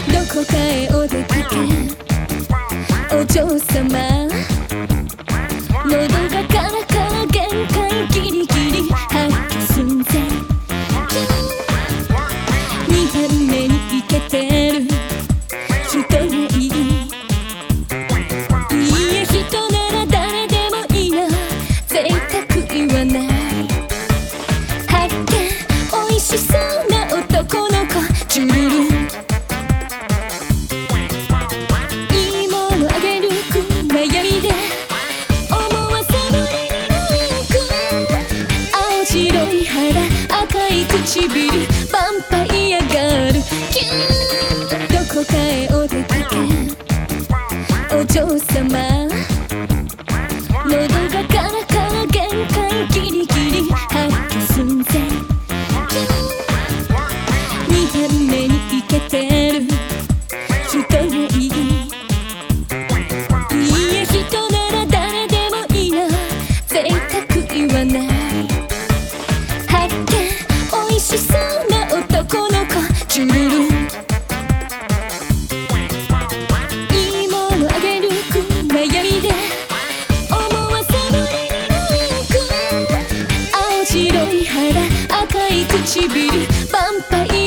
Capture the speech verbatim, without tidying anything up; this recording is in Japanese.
どこかへお出かけお嬢様喉がカラカラ限界ギリギリ吐き寸前にばんめにイケてる人がいいいえ人なら誰でもいいな贅沢言わない発見美味しそうな男の子ジュルルンいいものあげる悩みで思わせぶりにのインク青白い肌赤い唇ヴァンパイアガールキューどこかへお出かけお嬢様喉がカラカラ限界ギリギリ吐き寸前にばんめにイケてる人がいいいえ人なら誰でもいいな贅沢言わない発見美味しそうな男の子ジュルルンいいものあげる悩みで思わせぶりにのインク青白い肌赤い唇ヴァンパイ